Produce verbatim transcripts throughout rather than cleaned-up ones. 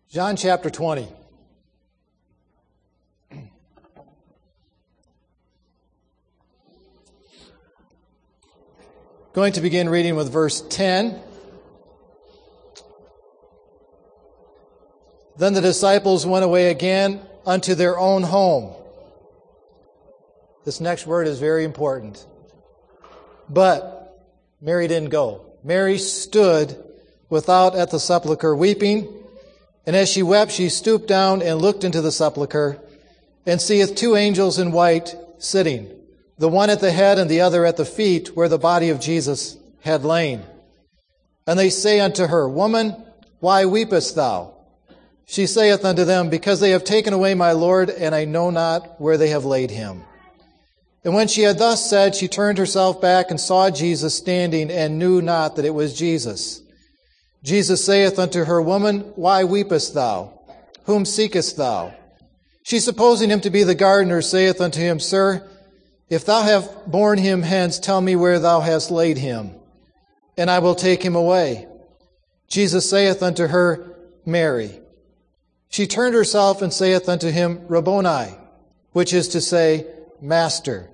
John chapter twenty. Going to begin reading with verse ten. Then the disciples went away again unto their own home. This next word is very important. But Mary didn't go. Mary stood without at the sepulchre weeping. And as she wept, she stooped down and looked into the sepulchre, and seeth two angels in white sitting, the one at the head and the other at the feet, where the body of Jesus had lain. And they say unto her, Woman, why weepest thou? She saith unto them, Because they have taken away my Lord, and I know not where they have laid him. And when she had thus said, she turned herself back and saw Jesus standing, and knew not that it was Jesus. Jesus saith unto her, Woman, why weepest thou? Whom seekest thou? She, supposing him to be the gardener, saith unto him, Sir, if thou have borne him hence, tell me where thou hast laid him, and I will take him away. Jesus saith unto her, Mary. She turned herself and saith unto him, Rabboni, which is to say, Master.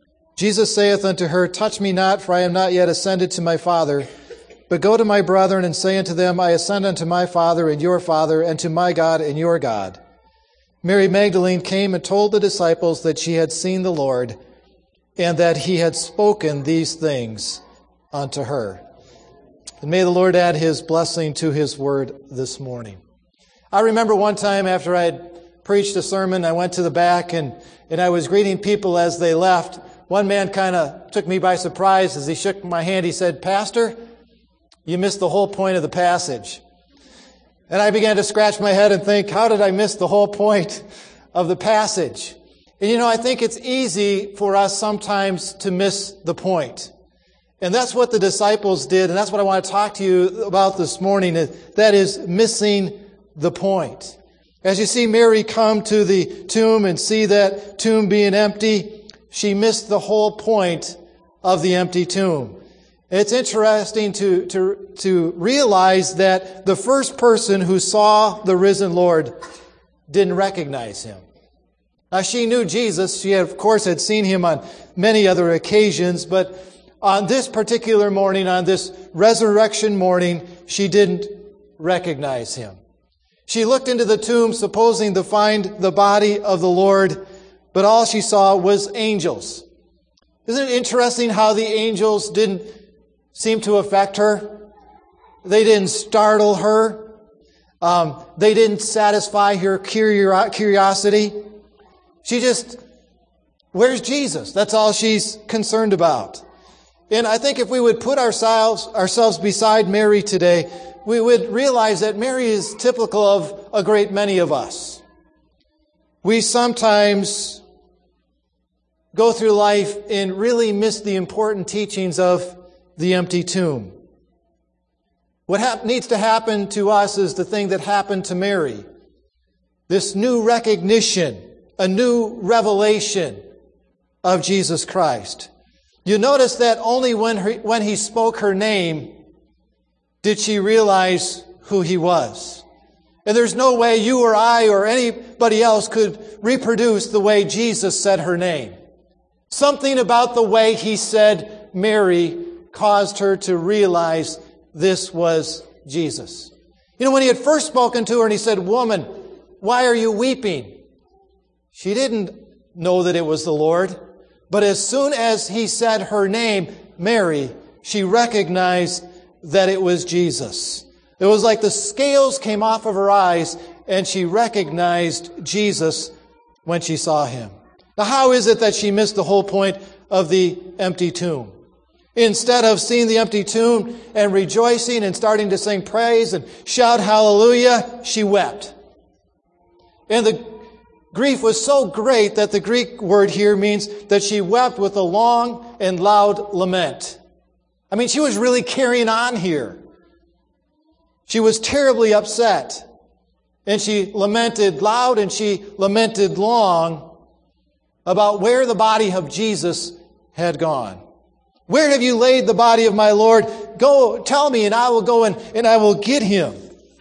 Jesus saith unto her, Touch me not, for I am not yet ascended to my Father, but go to my brethren and say unto them, I ascend unto my Father and your Father, and to my God and your God. Mary Magdalene came and told the disciples that she had seen the Lord, and that he had spoken these things unto her. And may the Lord add his blessing to his word this morning. I remember one time after I had preached a sermon, I went to the back and, and I was greeting people as they left. One man kind of took me by surprise as he shook my hand. He said, Pastor, you missed the whole point of the passage. And I began to scratch my head and think, how did I miss the whole point of the passage? And you know, I think it's easy for us sometimes to miss the point. And that's what the disciples did, and that's what I want to talk to you about this morning. That is missing the point. As you see Mary come to the tomb and see that tomb being empty, she missed the whole point of the empty tomb. It's interesting to, to, to realize that the first person who saw the risen Lord didn't recognize him. Now, she knew Jesus. She, of course, had seen him on many other occasions, but on this particular morning, on this resurrection morning, she didn't recognize him. She looked into the tomb, supposing to find the body of the Lord, but all she saw was angels. Isn't it interesting how the angels didn't seem to affect her? They didn't startle her. Um, they didn't satisfy her curiosity. She just, where's Jesus? That's all she's concerned about. And I think if we would put ourselves, ourselves beside Mary today, we would realize that Mary is typical of a great many of us. We sometimes go through life and really miss the important teachings of the empty tomb. What hap- needs to happen to us is the thing that happened to Mary. This new recognition, a new revelation of Jesus Christ. You notice that only when her, when he spoke her name did she realize who he was. And there's no way you or I or anybody else could reproduce the way Jesus said her name. Something about the way he said Mary caused her to realize this was Jesus. You know, when he had first spoken to her and he said, Woman, why are you weeping? She didn't know that it was the Lord. But as soon as he said her name, Mary, she recognized that it was Jesus. It was like the scales came off of her eyes and she recognized Jesus when she saw him. Now, how is it that she missed the whole point of the empty tomb? Instead of seeing the empty tomb and rejoicing and starting to sing praise and shout hallelujah, she wept. And the grief was so great that the Greek word here means that she wept with a long and loud lament. I mean, she was really carrying on here. She was terribly upset. And she lamented loud and she lamented long about where the body of Jesus had gone. Where have you laid the body of my Lord? Go, tell me, and I will go and, and I will get him.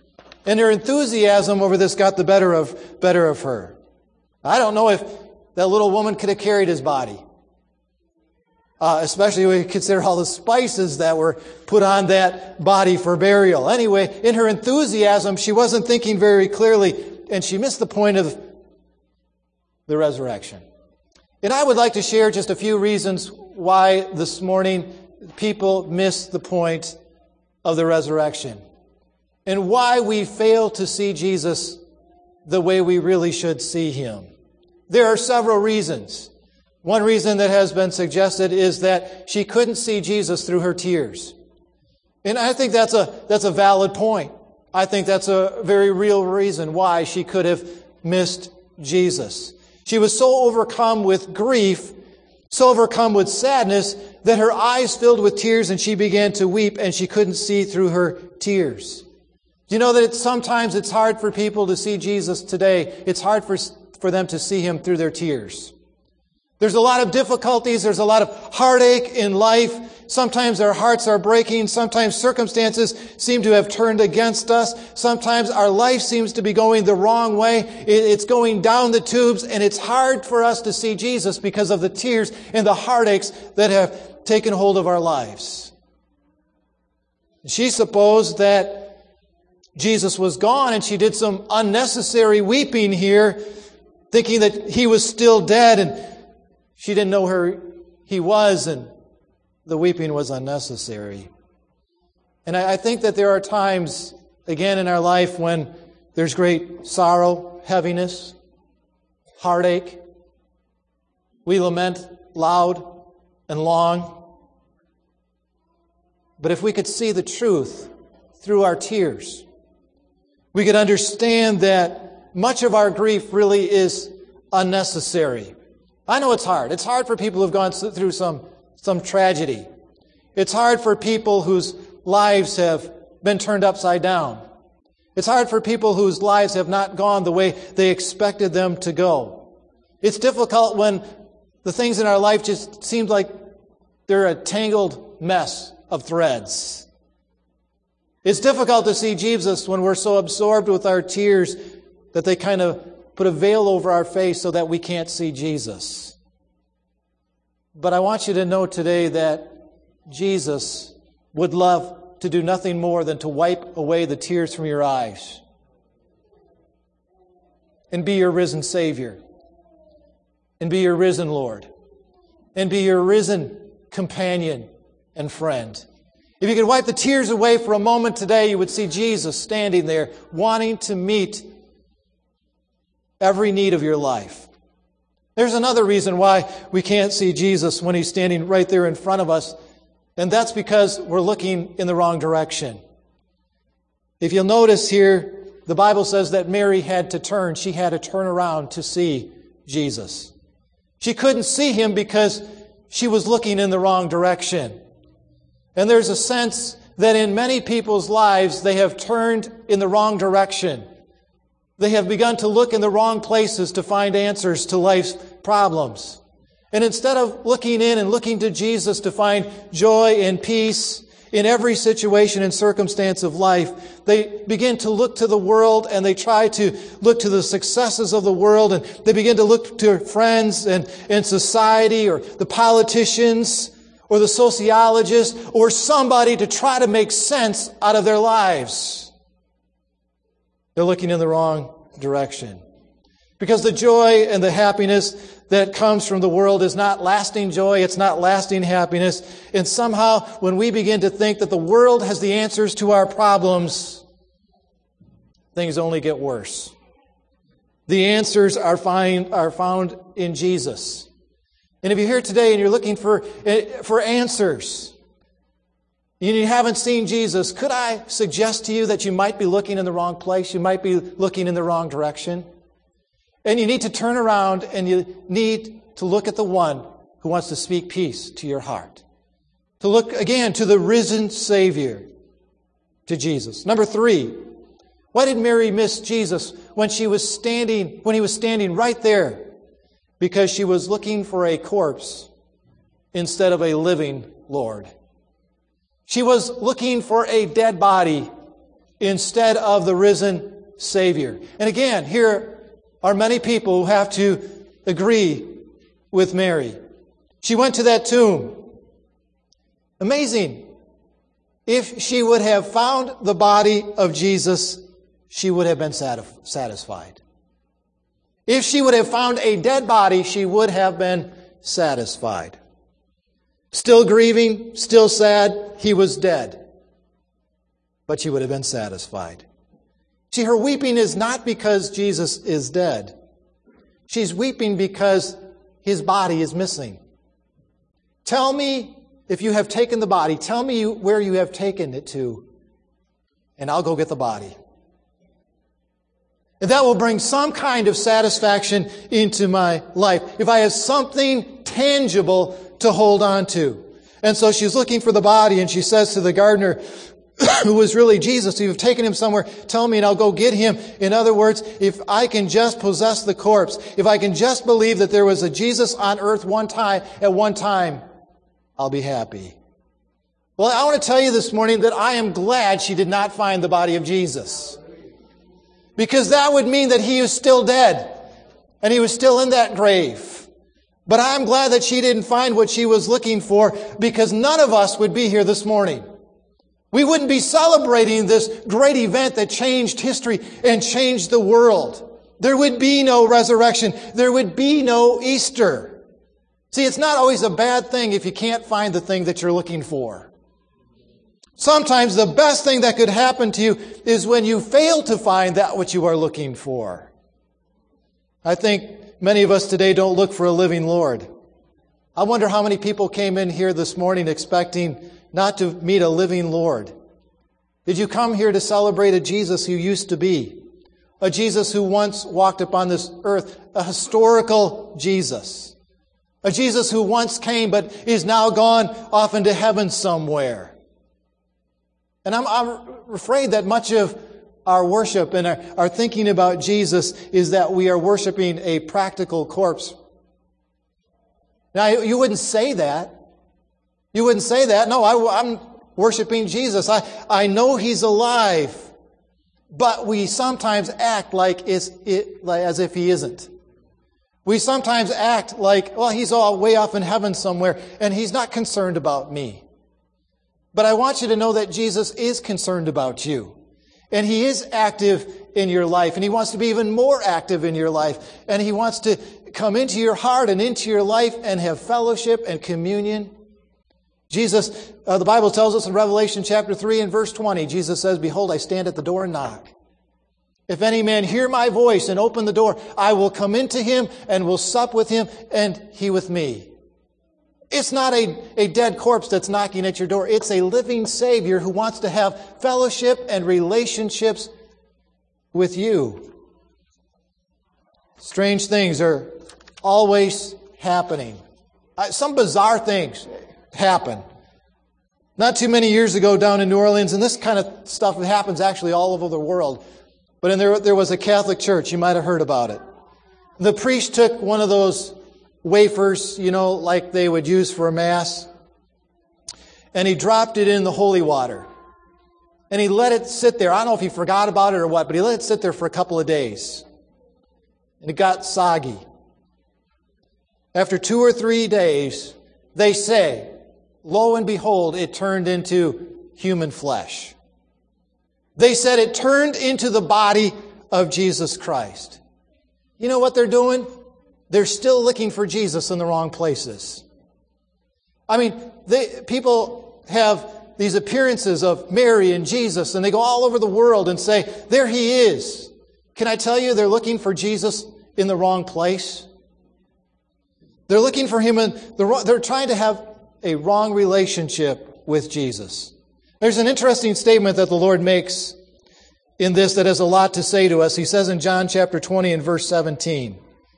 And her enthusiasm over this got the better of, better of her. I don't know if that little woman could have carried his body. Uh, especially when you consider all the spices that were put on that body for burial. Anyway, in her enthusiasm, she wasn't thinking very clearly, and she missed the point of the resurrection. And I would like to share just a few reasons why this morning people miss the point of the resurrection, and why we fail to see Jesus the way we really should see Him. There are several reasons. One reason that has been suggested is that she couldn't see Jesus through her tears. And I think that's a, that's a valid point. I think that's a very real reason why she could have missed Jesus. She was so overcome with grief, so overcome with sadness, that her eyes filled with tears and she began to weep and she couldn't see through her tears. Do you know that it's, sometimes it's hard for people to see Jesus today? It's hard for, for them to see Him through their tears. There's a lot of difficulties. There's a lot of heartache in life. Sometimes our hearts are breaking. Sometimes circumstances seem to have turned against us. Sometimes our life seems to be going the wrong way. It's going down the tubes, and it's hard for us to see Jesus because of the tears and the heartaches that have taken hold of our lives. She supposed that Jesus was gone, and she did some unnecessary weeping here, thinking that He was still dead, and she didn't know where He was, and the weeping was unnecessary. And I think that there are times, again, in our life when there's great sorrow, heaviness, heartache. We lament loud and long. But if we could see the truth through our tears, we could understand that much of our grief really is unnecessary. I know it's hard. It's hard for people who've gone through some, some tragedy. It's hard for people whose lives have been turned upside down. It's hard for people whose lives have not gone the way they expected them to go. It's difficult when the things in our life just seem like they're a tangled mess of threads. It's difficult to see Jesus when we're so absorbed with our tears that they kind of put a veil over our face so that we can't see Jesus. But I want you to know today that Jesus would love to do nothing more than to wipe away the tears from your eyes and be your risen Savior and be your risen Lord and be your risen companion and friend. If you could wipe the tears away for a moment today, you would see Jesus standing there wanting to meet every need of your life. There's another reason why we can't see Jesus when He's standing right there in front of us, and that's because we're looking in the wrong direction. If you'll notice here, the Bible says that Mary had to turn. She had to turn around to see Jesus. She couldn't see Him because she was looking in the wrong direction. And there's a sense that in many people's lives, they have turned in the wrong direction. They have begun to look in the wrong places to find answers to life's problems. And instead of looking in and looking to Jesus to find joy and peace in every situation and circumstance of life, they begin to look to the world and they try to look to the successes of the world, and they begin to look to friends and, and society or the politicians or the sociologists or somebody to try to make sense out of their lives. They're looking in the wrong direction. Because the joy and the happiness that comes from the world is not lasting joy, it's not lasting happiness. And somehow, when we begin to think that the world has the answers to our problems, things only get worse. The answers are find, are found in Jesus. And if you're here today and you're looking for, for answers, and you haven't seen Jesus, could I suggest to you that you might be looking in the wrong place? You might be looking in the wrong direction. And you need to turn around and you need to look at the one who wants to speak peace to your heart. To look again to the risen Savior, to Jesus. Number three, why did Mary miss Jesus when she was standing, when He was standing right there? Because she was looking for a corpse instead of a living Lord. She was looking for a dead body instead of the risen Savior. And again, here are many people who have to agree with Mary. She went to that tomb. Amazing. If she would have found the body of Jesus, she would have been satisfied. If she would have found a dead body, she would have been satisfied. Still grieving, still sad, he was dead. But she would have been satisfied. See, her weeping is not because Jesus is dead. She's weeping because his body is missing. Tell me, if you have taken the body, tell me where you have taken it to, and I'll go get the body. And that will bring some kind of satisfaction into my life. If I have something tangible to hold on to. And so she's looking for the body, and she says to the gardener, who was really Jesus, if you've taken him somewhere, tell me and I'll go get him. In other words, if I can just possess the corpse, if I can just believe that there was a Jesus on earth one time, at one time, I'll be happy. Well, I want to tell you this morning that I am glad she did not find the body of Jesus. Because that would mean that he is still dead. And he was still in that grave. But I'm glad that she didn't find what she was looking for, because none of us would be here this morning. We wouldn't be celebrating this great event that changed history and changed the world. There would be no resurrection. There would be no Easter. See, it's not always a bad thing if you can't find the thing that you're looking for. Sometimes the best thing that could happen to you is when you fail to find that which you are looking for. I think many of us today don't look for a living Lord. I wonder how many people came in here this morning expecting not to meet a living Lord. Did you come here to celebrate a Jesus who used to be? A Jesus who once walked upon this earth, a historical Jesus. A Jesus who once came but is now gone off into heaven somewhere. And I'm, I'm afraid that much of our worship and our, our thinking about Jesus is that we are worshiping a practical corpse. Now, you wouldn't say that. You wouldn't say that. No, I, I'm worshiping Jesus. I, I know He's alive. But we sometimes act like it's it, like as if He isn't. We sometimes act like, well, He's all way off in heaven somewhere, and He's not concerned about me. But I want you to know that Jesus is concerned about you. And He is active in your life. And He wants to be even more active in your life. And He wants to come into your heart and into your life and have fellowship and communion. Jesus, uh, the Bible tells us in Revelation chapter three and verse twenty, Jesus says, "Behold, I stand at the door and knock. If any man hear my voice and open the door, I will come into him and will sup with him and he with me." It's not a, a dead corpse that's knocking at your door. It's a living Savior who wants to have fellowship and relationships with you. Strange things are always happening. Uh, some bizarre things happen. Not too many years ago down in New Orleans, and this kind of stuff happens actually all over the world, but in there, there was a Catholic church. You might have heard about it. The priest took one of those wafers, you know, like they would use for a mass, and he dropped it in the holy water. And he let it sit there. I don't know if he forgot about it or what, but he let it sit there for a couple of days. And it got soggy. After two or three days, they say, lo and behold, it turned into human flesh. They said it turned into the body of Jesus Christ. You know what they're doing? They're still looking for Jesus in the wrong places. I mean, they, people have these appearances of Mary and Jesus, and they go all over the world and say, there He is. Can I tell you, they're looking for Jesus in the wrong place? They're looking for Him in the wrong, they're trying to have a wrong relationship with Jesus. There's an interesting statement that the Lord makes in this that has a lot to say to us. He says in John chapter twenty and verse seventeen,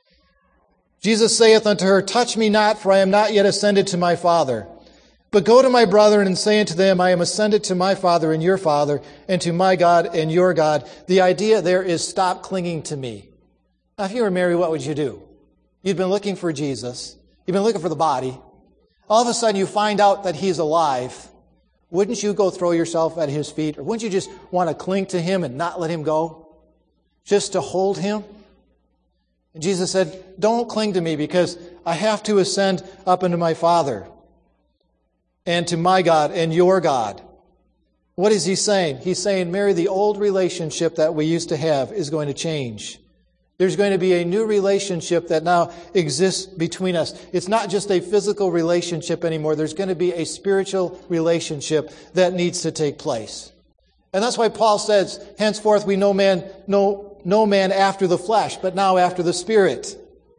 Jesus saith unto her, touch me not, for I am not yet ascended to my Father. But go to my brethren and say unto them, I am ascended to my Father and your Father, and to my God and your God. The idea there is stop clinging to me. Now, if you were Mary, what would you do? You'd been looking for Jesus. You've been looking for the body. All of a sudden you find out that He's alive. wouldn't you go throw yourself at His feet? Or wouldn't you just want to cling to Him and not let Him go? Just to hold Him? And Jesus said, don't cling to me because I have to ascend up into my Father and to my God and your God. What is He saying? He's saying, Mary, the old relationship that we used to have is going to change. There's going to be a new relationship that now exists between us. It's not just a physical relationship anymore. There's going to be a spiritual relationship that needs to take place. And that's why Paul says, henceforth we know man, know, no man after the flesh, but now after the Spirit.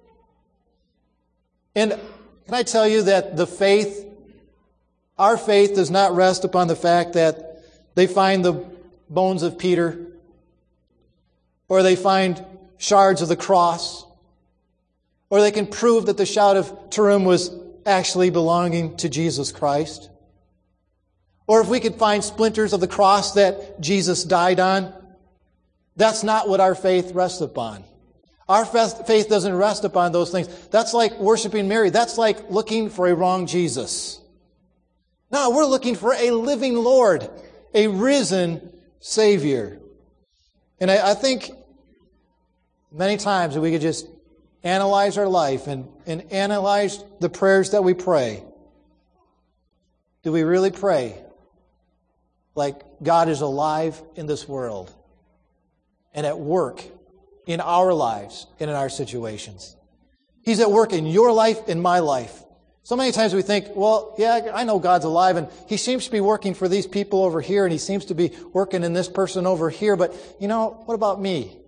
And can I tell you that the faith, our faith does not rest upon the fact that they find the bones of Peter, or they find shards of the cross, or they can prove that the shout of Turim was actually belonging to Jesus Christ. Or if we could find splinters of the cross that Jesus died on. That's not what our faith rests upon. Our faith doesn't rest upon those things. That's like worshiping Mary. That's like looking for a wrong Jesus. No, we're looking for a living Lord, a risen Savior. And I, I think many times we could just analyze our life and, and analyze the prayers that we pray. Do we really pray like God is alive in this world and at work in our lives and in our situations? He's at work in your life, in my life. So many times we think, well, yeah, I know God's alive and He seems to be working for these people over here and He seems to be working in this person over here, but you know, what about me?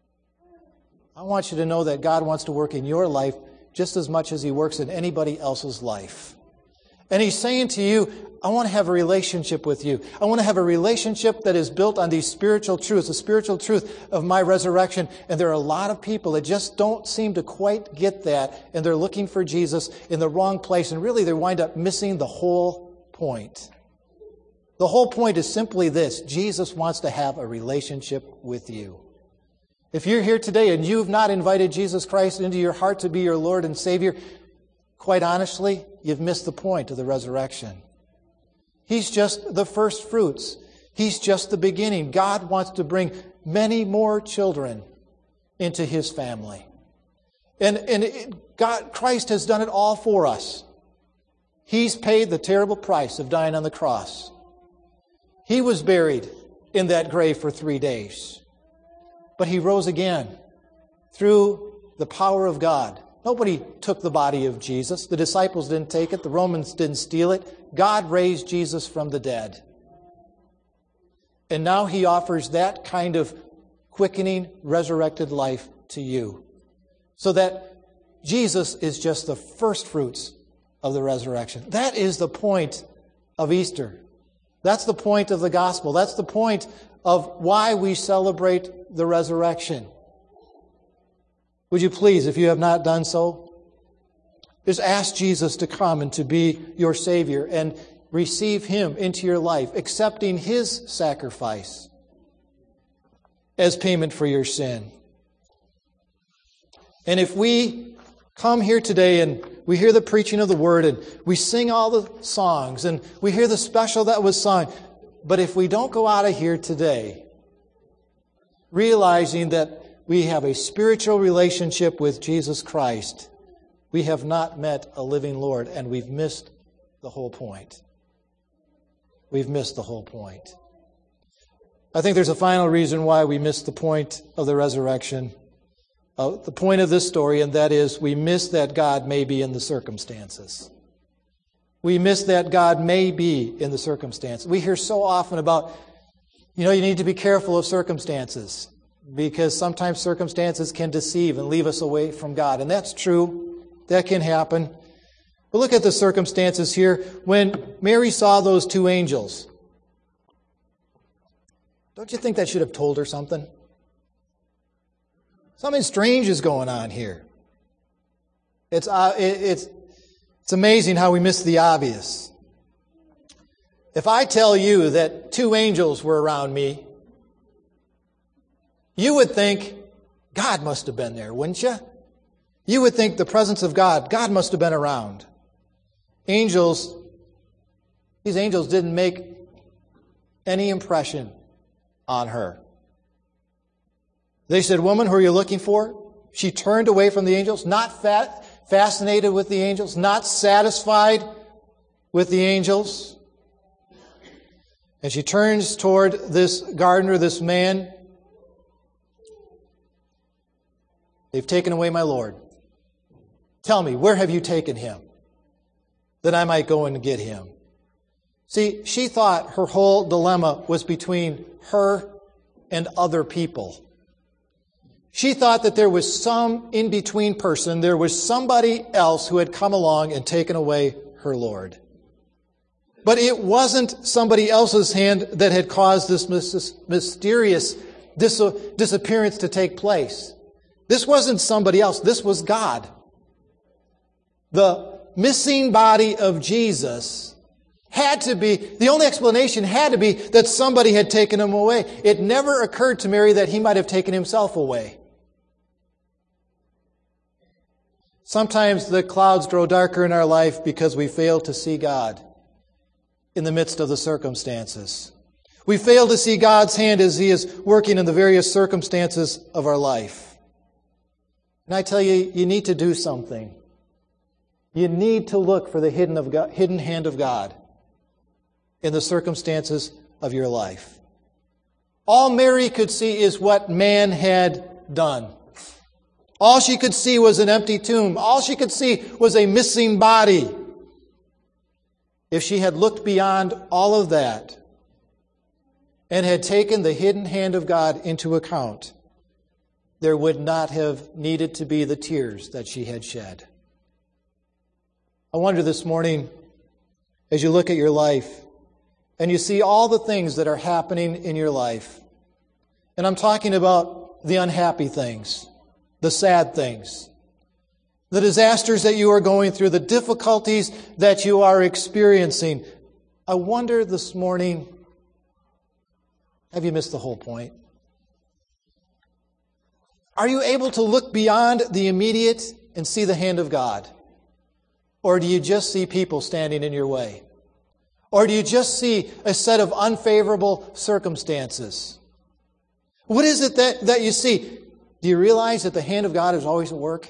I want you to know that God wants to work in your life just as much as He works in anybody else's life. And He's saying to you, I want to have a relationship with you. I want to have a relationship that is built on these spiritual truths, the spiritual truth of my resurrection. And there are a lot of people that just don't seem to quite get that, and they're looking for Jesus in the wrong place, and really they wind up missing the whole point. The whole point is simply this: Jesus wants to have a relationship with you. If you're here today and you've not invited Jesus Christ into your heart to be your Lord and Savior, quite honestly, you've missed the point of the resurrection. He's just the first fruits. He's just the beginning. God wants to bring many more children into His family. And, and it, God, Christ has done it all for us. He's paid the terrible price of dying on the cross. He was buried in that grave for three days. But He rose again through the power of God. Nobody took the body of Jesus. The disciples didn't take it. The Romans didn't steal it. God raised Jesus from the dead. And now He offers that kind of quickening, resurrected life to you. So that Jesus is just the first fruits of the resurrection. That is the point of Easter. That's the point of the gospel. That's the point of why we celebrate the resurrection. Would you please, if you have not done so, just ask Jesus to come and to be your Savior and receive Him into your life, accepting His sacrifice as payment for your sin. And if we come here today and we hear the preaching of the Word and we sing all the songs and we hear the special that was sung, but if we don't go out of here today realizing that we have a spiritual relationship with Jesus Christ, we have not met a living Lord, and we've missed the whole point. We've missed the whole point. I think there's a final reason why we missed the point of the resurrection, uh, the point of this story, and that is we miss that God may be in the circumstances. We miss that God may be in the circumstances. We hear so often about, you know, you need to be careful of circumstances because sometimes circumstances can deceive and leave us away from God. And that's true. That can happen. But look at the circumstances here. When Mary saw those two angels, don't you think that should have told her something? Something strange is going on here. It's, uh, it, it's, it's amazing how we miss the obvious. If I tell you that two angels were around me, you would think God must have been there, wouldn't you? You would think the presence of God, God must have been around. Angels, These angels didn't make any impression on her. They said, "Woman, who are you looking for?" She turned away from the angels, not fa- fascinated with the angels, not satisfied with the angels. And she turns toward this gardener, this man. "They've taken away my Lord. Tell me, where have you taken him, that I might go and get him?" See, she thought her whole dilemma was between her and other people. She thought that there was some in-between person, there was somebody else who had come along and taken away her Lord. But it wasn't somebody else's hand that had caused this mysterious dis- disappearance to take place. This wasn't somebody else. This was God. The missing body of Jesus had to be, the only explanation had to be that somebody had taken him away. It never occurred to Mary that he might have taken himself away. Sometimes the clouds grow darker in our life because we fail to see God in the midst of the circumstances. We fail to see God's hand as He is working in the various circumstances of our life. And I tell you, you need to do something. You need to look for the hidden, of God, hidden hand of God in the circumstances of your life. All Mary could see is what man had done. All she could see was an empty tomb. All she could see was a missing body. If she had looked beyond all of that and had taken the hidden hand of God into account, there would not have needed to be the tears that she had shed. I wonder this morning, as you look at your life and you see all the things that are happening in your life, and I'm talking about the unhappy things, the sad things, the disasters that you are going through, the difficulties that you are experiencing. I wonder this morning, have you missed the whole point? Are you able to look beyond the immediate and see the hand of God? Or do you just see people standing in your way? Or do you just see a set of unfavorable circumstances? What is it that, that you see? Do you realize that the hand of God is always at work?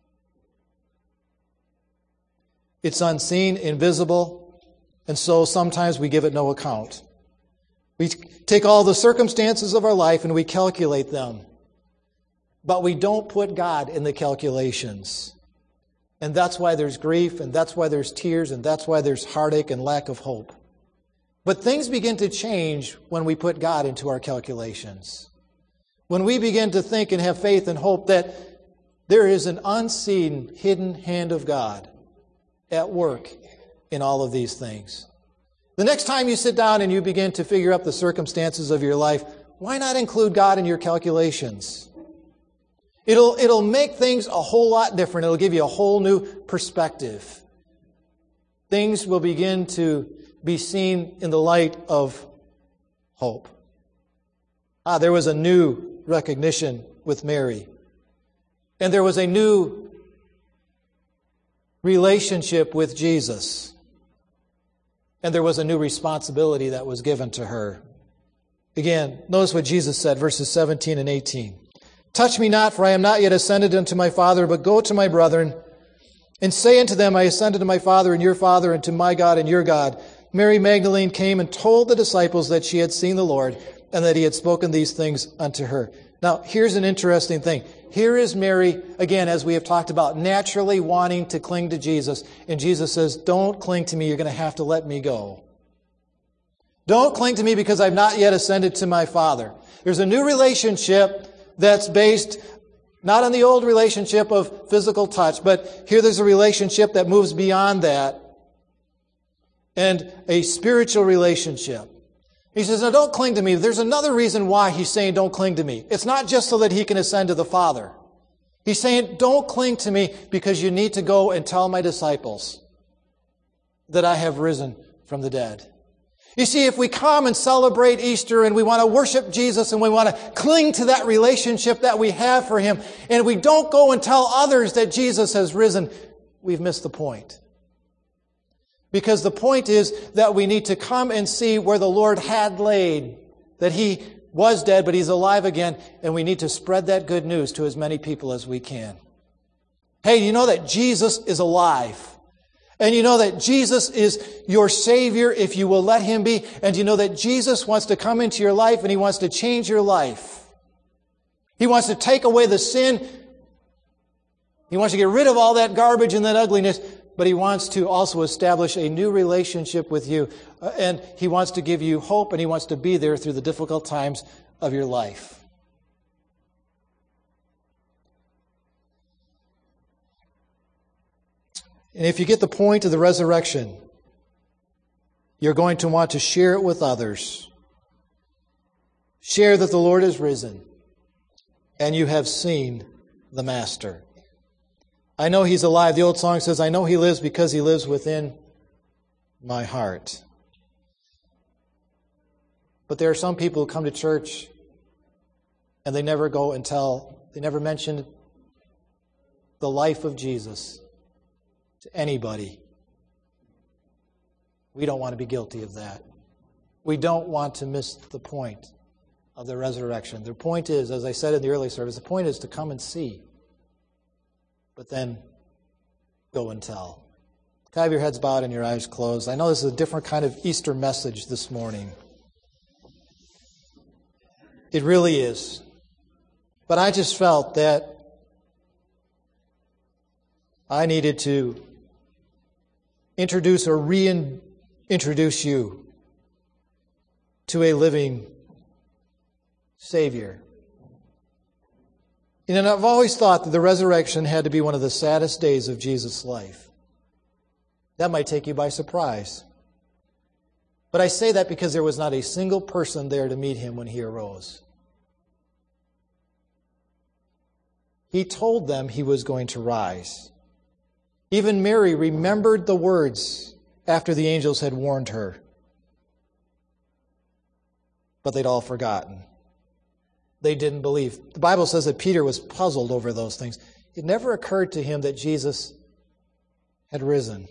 It's unseen, invisible, and so sometimes we give it no account. We take all the circumstances of our life and we calculate them, but we don't put God in the calculations. And that's why there's grief, and that's why there's tears, and that's why there's heartache and lack of hope. But things begin to change when we put God into our calculations. When we begin to think and have faith and hope that there is an unseen, hidden hand of God at work in all of these things. The next time you sit down and you begin to figure up the circumstances of your life, why not include God in your calculations? It'll, it'll make things a whole lot different. It'll give you a whole new perspective. Things will begin to be seen in the light of hope. Ah, there was a new recognition with Mary. And there was a new relationship with Jesus. And there was a new responsibility that was given to her. Again, notice what Jesus said, verses seventeen and eighteen. "Touch me not, for I am not yet ascended unto my Father, but go to my brethren, and say unto them, I ascended to my Father and your Father, and to my God and your God." Mary Magdalene came and told the disciples that she had seen the Lord, and that He had spoken these things unto her. Now, here's an interesting thing. Here is Mary, again, as we have talked about, naturally wanting to cling to Jesus. And Jesus says, don't cling to me. You're going to have to let me go. Don't cling to me because I've not yet ascended to my Father. There's a new relationship that's based not on the old relationship of physical touch, but here there's a relationship that moves beyond that, and a spiritual relationship. He says, now don't cling to me. There's another reason why He's saying don't cling to me. It's not just so that He can ascend to the Father. He's saying don't cling to me because you need to go and tell my disciples that I have risen from the dead. You see, if we come and celebrate Easter and we want to worship Jesus and we want to cling to that relationship that we have for Him, and we don't go and tell others that Jesus has risen, we've missed the point. Because the point is that we need to come and see where the Lord had laid, that He was dead, but He's alive again, and we need to spread that good news to as many people as we can. Hey, you know that Jesus is alive. And you know that Jesus is your Savior if you will let Him be. And you know that Jesus wants to come into your life and He wants to change your life. He wants to take away the sin. He wants to get rid of all that garbage and that ugliness. But He wants to also establish a new relationship with you. Uh, and He wants to give you hope, and He wants to be there through the difficult times of your life. And if you get the point of the resurrection, you're going to want to share it with others. Share that the Lord is risen, and you have seen the Master. I know He's alive. The old song says, I know He lives because He lives within my heart. But there are some people who come to church and they never go and tell, they never mention the life of Jesus to anybody. We don't want to be guilty of that. We don't want to miss the point of the resurrection. The point is, as I said in the early service, the point is to come and see. But then go and tell. Can I have your heads bowed and your eyes closed? I know this is a different kind of Easter message this morning. It really is. But I just felt that I needed to introduce or reintroduce you to a living Savior. And I've always thought that the resurrection had to be one of the saddest days of Jesus' life. That might take you by surprise. But I say that because there was not a single person there to meet Him when He arose. He told them He was going to rise. Even Mary remembered the words after the angels had warned her. But they'd all forgotten. They didn't believe. The Bible says that Peter was puzzled over those things. It never occurred to him that Jesus had risen.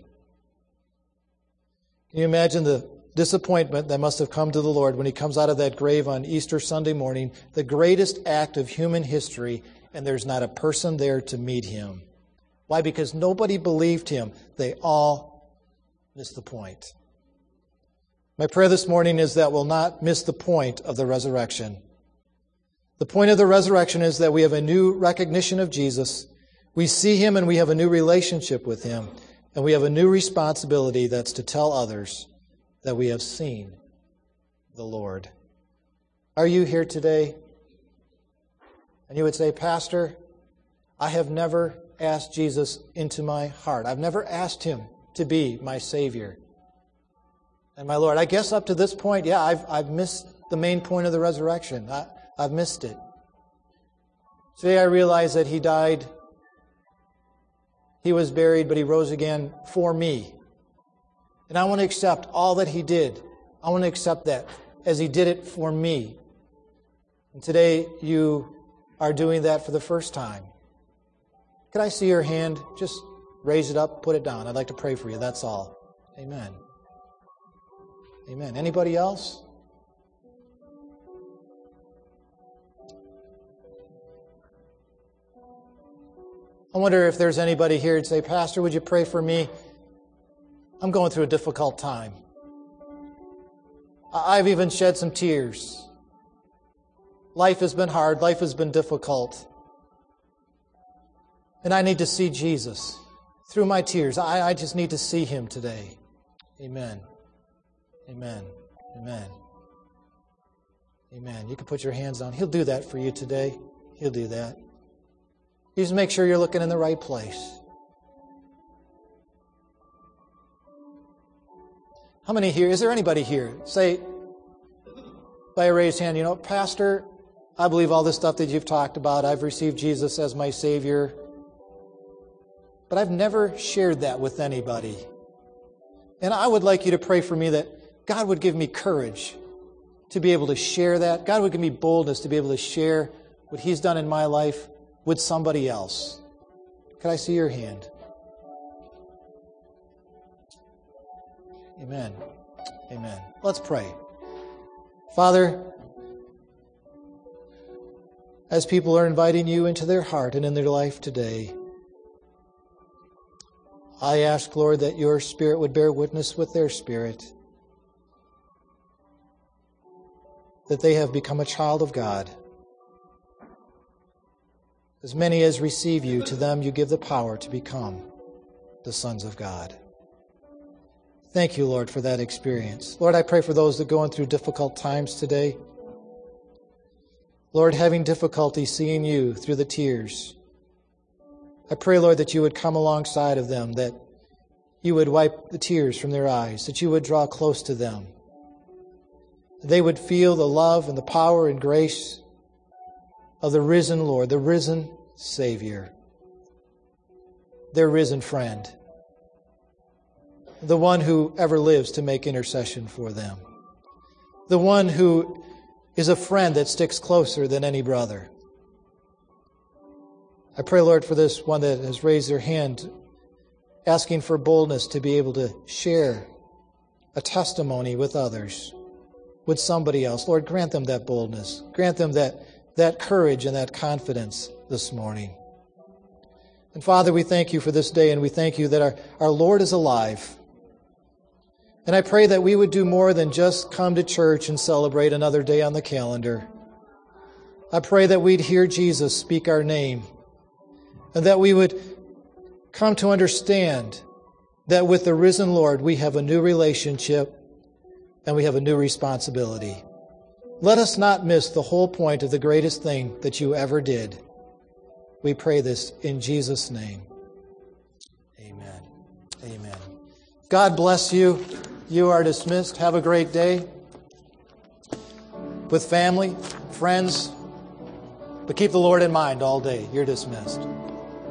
Can you imagine the disappointment that must have come to the Lord when He comes out of that grave on Easter Sunday morning, the greatest act of human history, and there's not a person there to meet Him? Why? Because nobody believed Him. They all missed the point. My prayer this morning is that we'll not miss the point of the resurrection. The point of the resurrection is that we have a new recognition of Jesus. We see Him and we have a new relationship with Him. And we have a new responsibility that's to tell others that we have seen the Lord. Are you here today? And you would say, Pastor, I have never asked Jesus into my heart. I've never asked Him to be my Savior and my Lord. I guess up to this point, yeah, I've, I've missed the main point of the resurrection. I, I've missed it. Today I realize that He died, He was buried, but He rose again for me. And I want to accept all that He did. I want to accept that as He did it for me. And today you are doing that for the first time. Could I see your hand? Just raise it up, put it down. I'd like to pray for you. That's all. Amen. Amen. Anybody else? I wonder if there's anybody here who'd say, Pastor, would you pray for me? I'm going through a difficult time. I've even shed some tears. Life has been hard. Life has been difficult. And I need to see Jesus through my tears. I, I just need to see Him today. Amen. Amen. Amen. Amen. You can put your hands down. He'll do that for you today. He'll do that. You just make sure you're looking in the right place. How many here? Is there anybody here? Say, by a raised hand, you know, Pastor, I believe all this stuff that you've talked about. I've received Jesus as my Savior. But I've never shared that with anybody. And I would like you to pray for me that God would give me courage to be able to share that. God would give me boldness to be able to share what He's done in my life with somebody else. Could I see your hand? Amen. Amen. Let's pray. Father, as people are inviting you into their heart and in their life today, I ask, Lord, that your Spirit would bear witness with their spirit, that they have become a child of God. As many as receive you, to them you give the power to become the sons of God. Thank you, Lord, for that experience. Lord, I pray for those that are going through difficult times today. Lord, having difficulty seeing you through the tears. I pray, Lord, that you would come alongside of them, that you would wipe the tears from their eyes, that you would draw close to them. They would feel the love and the power and grace of the risen Lord, the risen Savior, their risen friend, the one who ever lives to make intercession for them, the one who is a friend that sticks closer than any brother. I pray, Lord, for this one that has raised their hand, asking for boldness to be able to share a testimony with others, with somebody else. Lord, grant them that boldness. Grant them that, that courage and that confidence this morning. And Father, we thank you for this day, and we thank you that our, our Lord is alive. And I pray that we would do more than just come to church and celebrate another day on the calendar. I pray that we'd hear Jesus speak our name, and that we would come to understand that with the risen Lord, we have a new relationship and we have a new responsibility. Let us not miss the whole point of the greatest thing that you ever did. We pray this in Jesus' name. Amen. Amen. God bless you. You are dismissed. Have a great day with family, friends, but keep the Lord in mind all day. You're dismissed.